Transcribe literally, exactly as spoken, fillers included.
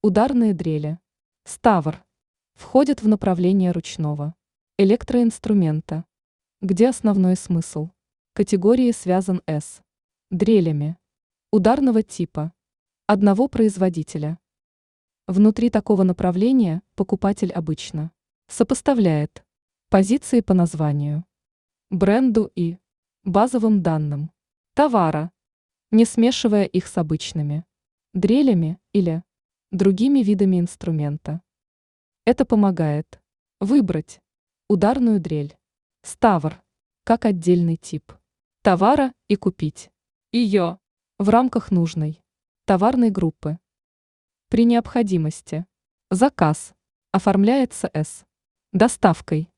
Ударные дрели. Ставр. Входят в направление ручного электроинструмента, где основной смысл категории связан с дрелями ударного типа одного производителя. Внутри такого направления покупатель обычно сопоставляет позиции по названию, бренду и базовым данным товара, не смешивая их с обычными дрелями или другими видами инструмента. Это помогает выбрать ударную дрель ставр как отдельный тип товара и купить ее в рамках нужной товарной группы. При необходимости заказ оформляется с доставкой